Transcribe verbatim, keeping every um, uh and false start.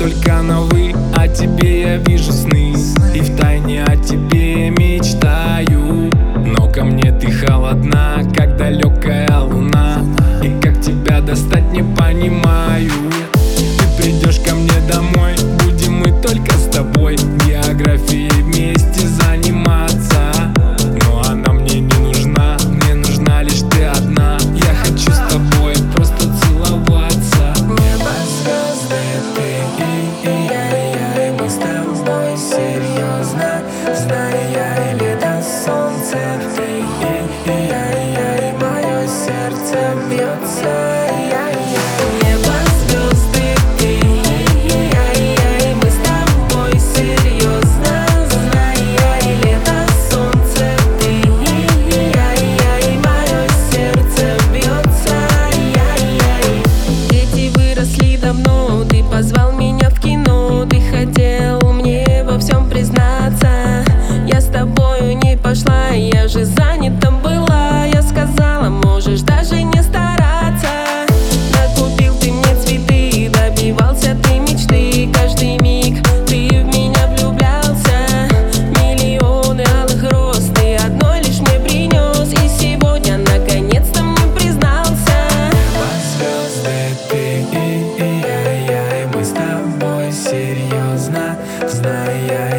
только на вы. О тебе я вижу сны, и втайне о тебе мечтаю. Но ко мне ты холодна, как далекая луна, и как тебя достать не понимаю. Ты придешь ко мне домой, будем мы только с тобой географией вместе заниматься. Но она мне не нужна, мне нужна лишь ты одна. Я хочу с тобой просто целоваться. Небо, звезды, ты и, и я, и мы с тобой серьезно. Знаю я, и лето, солнце, ты и, и я, и мое сердце бьется. Я, я. Небо, звезды, ты и я, и мы с тобой серьезно. Знаю я, и лето, солнце, ты и я, и мое сердце бьется. Я, я. Дети выросли давно, ты позвал меня в кино, ты хотел мне во всем признаться. Я с тобою не пошла, я же занята была. Я сказала, можешь даже не стараться. Накупил ты мне цветы, добивался ты мечты. Каждый миг ты в меня влюблялся. Миллионы алых роз ты одной лишь мне принес, и сегодня наконец-то мне признался. Небо, звезды, ты и, и я, и мы с тобой серьезно. Знаю я,